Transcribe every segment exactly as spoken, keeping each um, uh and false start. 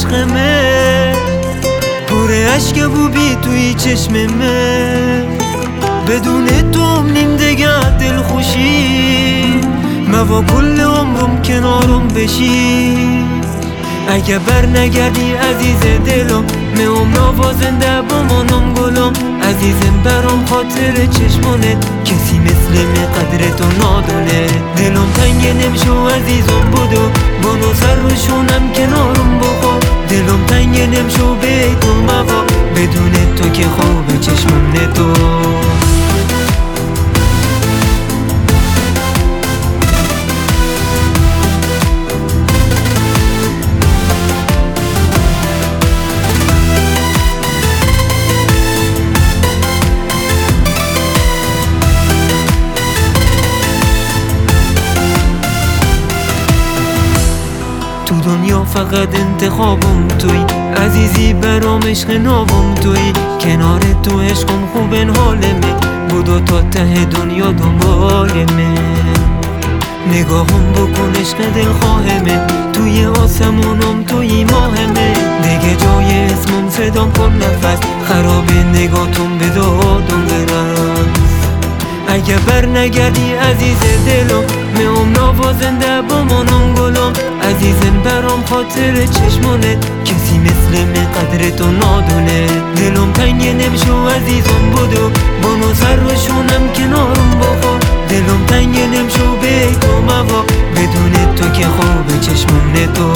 عشقمه، پر عشق بو بی توی چشممه. بدون تو نیم دگه دل خوشی، موا کل عمرم کنارم بشی. اگه بر نگردی عزیز دلم، میام نوازنده بمانم گلم. عزیزم برام خاطر چشمانت، کسی مثل می قدر تو نادونه. دلم تنگ نمشو عزیزم بودو، بانو سر روشونم کنارم بخور. دلم تنگ نمشو به تو موا، بدون تو که خوب چشمم نتو. تو دنیا فقط انتخابم توی، عزیزی برام عشق نابم توی. کنار تو عشقم خوبن حالمه، بودو تا ته دنیا دنبالمه. نگاهم بکن عشق دلخواهمه، توی آسمونم توی ماهمه. دیگه جای اسمم صدام کن نفس، خراب نگاتم به دادم برس. اگه بر نگردی عزیز دلم، میام نوازنده بمانم گلم. عزیزم برام خاطر چشمانت، کسی مثل می قدر تو نادونه. دلم تنگ نمشو عزیزم بودو، بانو سر روشونم کنارم بخور. دلم تنگ نمشو به تو موا، بدون تو که خوب چشمم نتو.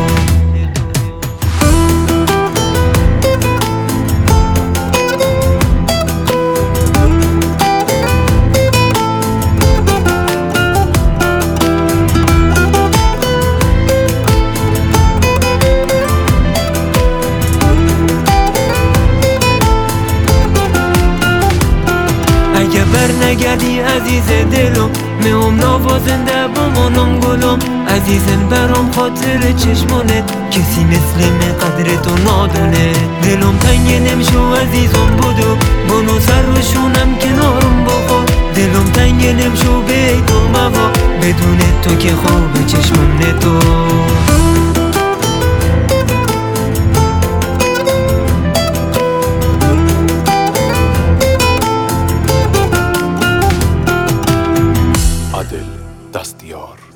اگه بر نگردی عزیز دلم، میام نوازنده بمانم گلم. عزیزم برام خاطر چشمانت، کسی مثل می قدر تو نادونه. دلم تنگ نمشو عزیزم بودو، بانو سر روشونم کنارم بخور. دلم تنگ نمشو به تو موا، بدون تو که خوب چشمم نتو. عادل دستیار.